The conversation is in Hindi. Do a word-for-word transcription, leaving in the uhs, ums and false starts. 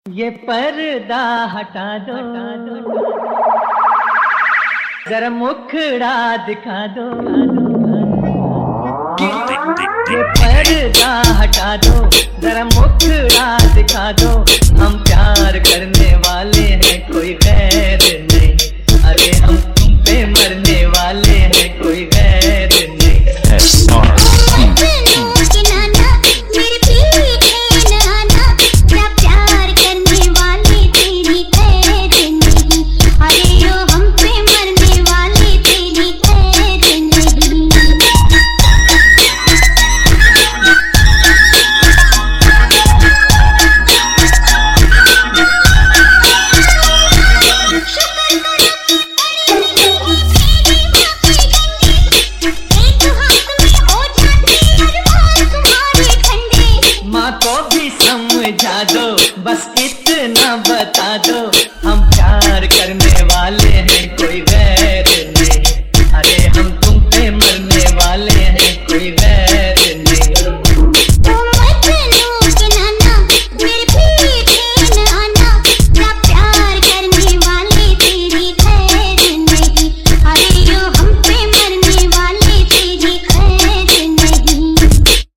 ये पर्दा हटा दो, जरा मुखड़ा दिखा दो। ये पर्दा हटा दो, जरा मुखड़ा दिखा दो। हम प्यार करने